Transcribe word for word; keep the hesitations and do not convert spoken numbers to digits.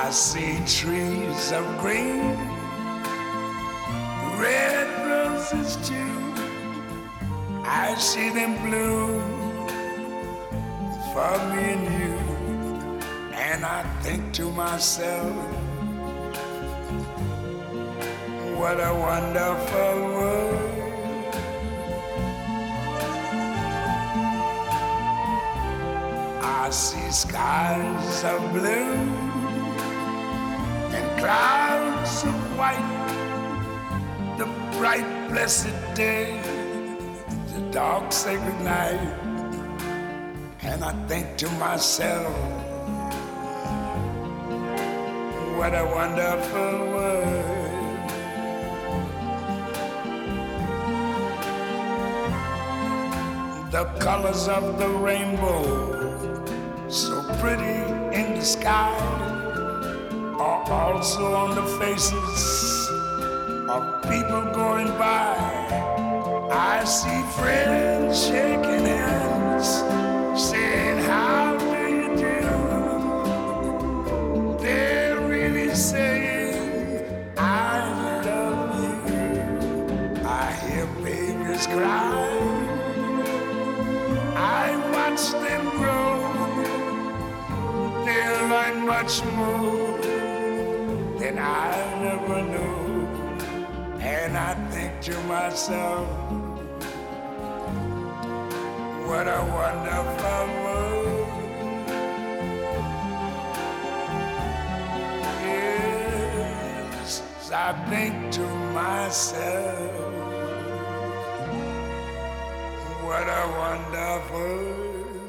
I see trees of green, red roses too. I see them bloom for me and you. And I think to myself, what a wonderful world. I see skies of blue and clouds of white, the bright blessed day, the dark sacred night. And I think to myself, what a wonderful world. The colors of the rainbow, so pretty in the sky, are also on the faces of people going by. I see friends shaking hands, saying, how do you do? They're really saying, I love you. I hear babies cry, I watch them grow. They'll learn much more than I never knew. And I think to myself, what a wonderful world. Yes, I think to myself, what a wonderful world.